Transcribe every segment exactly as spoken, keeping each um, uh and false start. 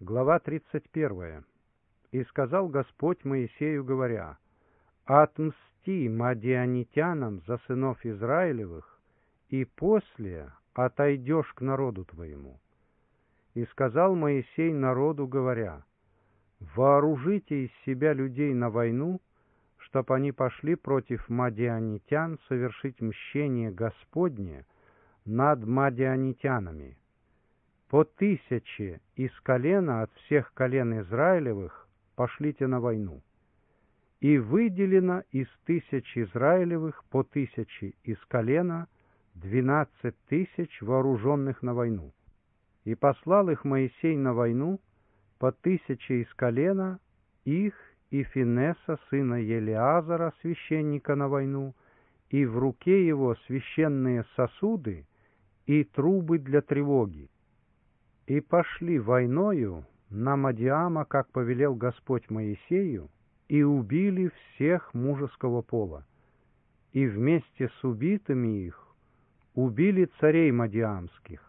Глава тридцать первая. «И сказал Господь Моисею, говоря: отмсти мадианитянам за сынов Израилевых, и после отойдешь к народу твоему. И сказал Моисей народу, говоря: вооружите из себя людей на войну, чтоб они пошли против мадианитян совершить мщение Господне над мадианитянами. По тысяче из колена от всех колен Израилевых пошлите на войну. И выделено из тысяч Израилевых по тысяче из колена двенадцать тысяч вооруженных на войну. И послал их Моисей на войну по тысяче из колена их и Финеса, сына Елиазара, священника, на войну, и в руке его священные сосуды и трубы для тревоги. И пошли войною на Мадиама, как повелел Господь Моисею, и убили всех мужеского пола. И вместе с убитыми их убили царей мадиамских: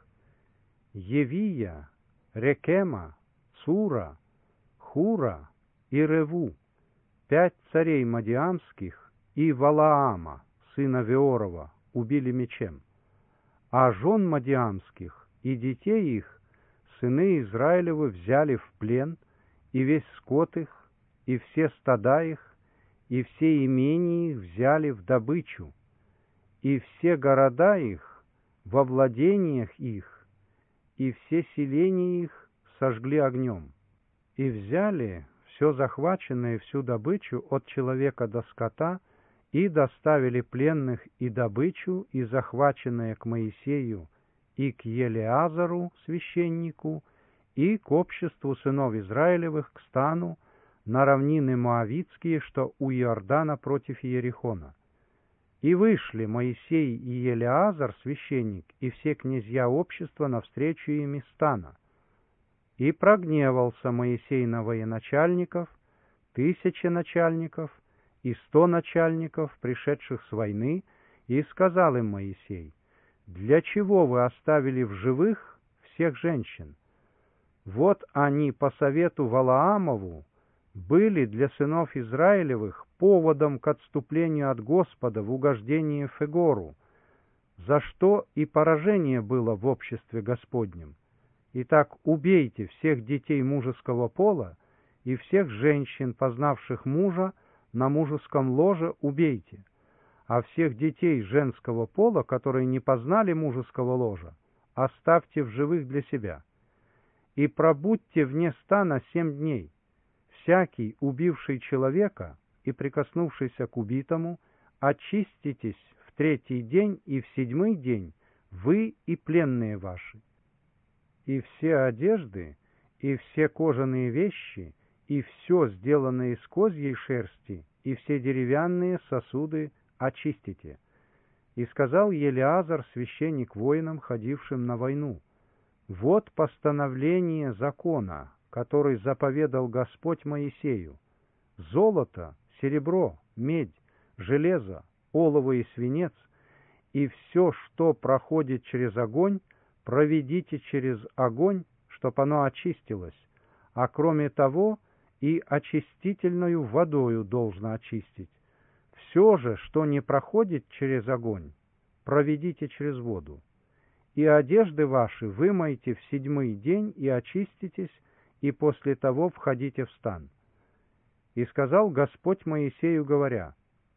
Евия, Рекема, Цура, Хура и Реву, пять царей мадиамских, и Валаама, сына Веорова, убили мечем. А жен мадиамских и детей их сыны Израилевы взяли в плен, и весь скот их, и все стада их, и все имения их взяли в добычу, и все города их во владениях их, и все селения их сожгли огнем. И взяли все захваченное, всю добычу от человека до скота, и доставили пленных и добычу, и захваченное к Моисею и к Елиазару, священнику, и к обществу сынов Израилевых, к стану, на равнины Моавитские, что у Иордана против Иерихона. И вышли Моисей и Елиазар, священник, и все князья общества навстречу им из стана. И прогневался Моисей на военачальников, тысячи начальников и сто начальников, пришедших с войны, и сказал им Моисей: для чего вы оставили в живых всех женщин? Вот они по совету Валаамову были для сынов Израилевых поводом к отступлению от Господа в угождение Фегору, за что и поражение было в обществе Господнем. Итак, убейте всех детей мужеского пола и всех женщин, познавших мужа, на мужеском ложе убейте, а всех детей женского пола, которые не познали мужеского ложа, оставьте в живых для себя. И пробудьте вне стана семь дней. Всякий, убивший человека и прикоснувшийся к убитому, очиститесь в третий день и в седьмой день, вы и пленные ваши. И все одежды, и все кожаные вещи, и все, сделанное из козьей шерсти, и все деревянные сосуды очистите. И сказал Елиазар, священник, воинам, ходившим на войну: вот постановление закона, который заповедал Господь Моисею: золото, серебро, медь, железо, олово и свинец, и все, что проходит через огонь, проведите через огонь, чтоб оно очистилось, а кроме того и очистительною водою должно очистить. Все же, что не проходит через огонь, проведите через воду. И одежды ваши вымойте в седьмой день и очиститесь, и после того входите в стан. И сказал Господь Моисею, говоря: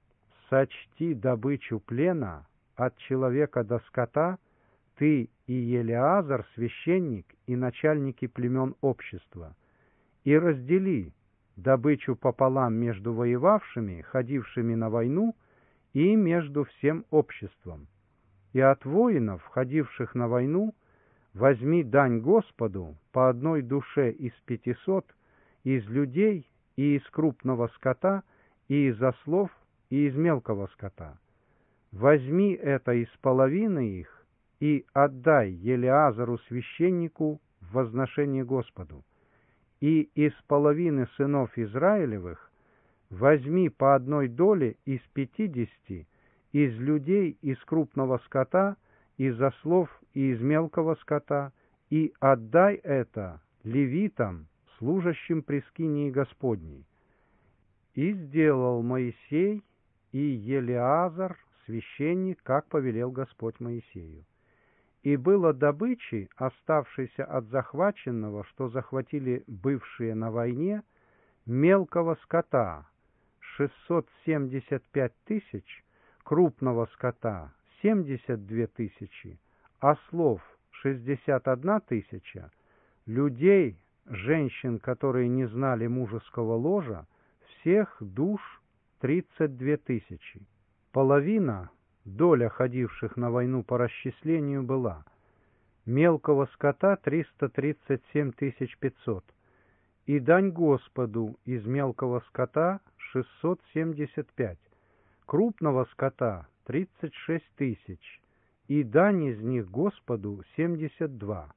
сочти добычу плена от человека до скота, ты и Елиазар, священник, и начальники племен общества, и раздели добычу пополам между воевавшими, ходившими на войну, и между всем обществом. И от воинов, ходивших на войну, возьми дань Господу по одной душе из пятисот, из людей и из крупного скота, и из ослов, и из мелкого скота. Возьми это из половины их и отдай Елиазару, священнику, в возношение Господу. И из половины сынов Израилевых возьми по одной доле из пятидесяти, из людей, из крупного скота, из ослов и из мелкого скота, и отдай это левитам, служащим при скинии Господней. И сделал Моисей и Елеазар, священник, как повелел Господь Моисею. И было добычи, оставшейся от захваченного, что захватили бывшие на войне, мелкого скота шестьсот семьдесят пять тысяч, крупного скота семьдесят две тысячи, ослов шестьдесят одна тысяча, людей, женщин, которые не знали мужеского ложа, всех душ тридцать две тысячи. Половина, доля ходивших на войну по расчислению, была мелкого скота триста тридцать семь тысяч пятьсот, и дань Господу из мелкого скота шестьсот семьдесят пять, крупного скота тридцать шесть тысяч, и дань из них Господу семьдесят два,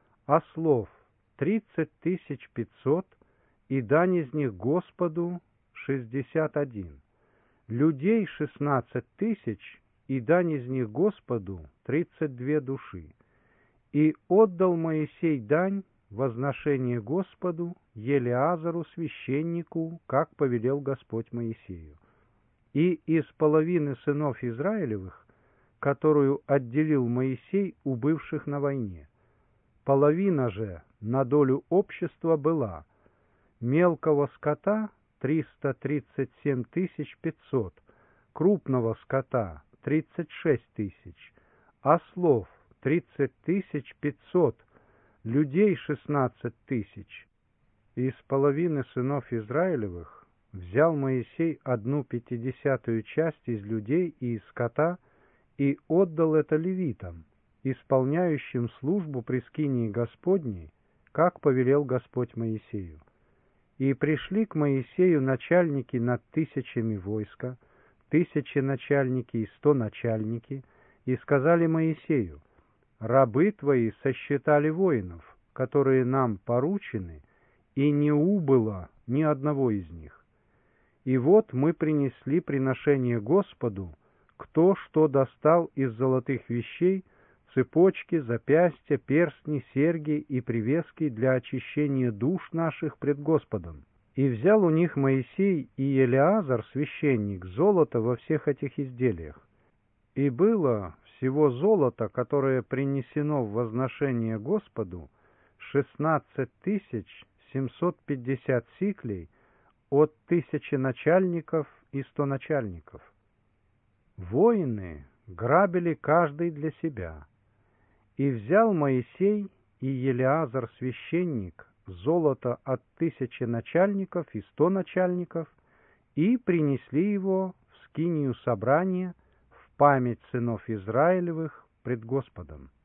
ослов тридцать тысяч пятьсот, и дань из них Господу шестьдесят один, людей шестнадцать тысяч, и дань из них Господу тридцать две души. И отдал Моисей дань, возношение Господу, Елеазару, священнику, как повелел Господь Моисею. И из половины сынов Израилевых, которую отделил Моисей у бывших на войне, половина же на долю общества была мелкого скота триста тридцать семь тысяч пятьсот, крупного скота тридцать шесть тысяч, ослов тридцать тысяч пятьсот, людей шестнадцать тысяч. Из половины сынов Израилевых взял Моисей одну пятидесятую часть из людей и из скота и отдал это левитам, исполняющим службу при скинии Господней, как повелел Господь Моисею. И пришли к Моисею начальники над тысячами войска, тысячи начальники и сто начальники, и сказали Моисею: «Рабы твои сосчитали воинов, которые нам поручены, и не убыло ни одного из них. И вот мы принесли приношение Господу, кто что достал из золотых вещей, цепочки, запястья, перстни, серьги и привески для очищения душ наших пред Господом. И взял у них Моисей и Елеазар, священник, золото во всех этих изделиях. И было всего золото, которое принесено в возношение Господу, шестнадцать тысяч семьсот пятьдесят сиклей от тысячи начальников и сто начальников. Воины грабили каждый для себя. И взял Моисей и Елеазар, священник, золото от тысячи начальников и сто начальников, и принесли его в скинию собрания в память сынов Израилевых пред Господом.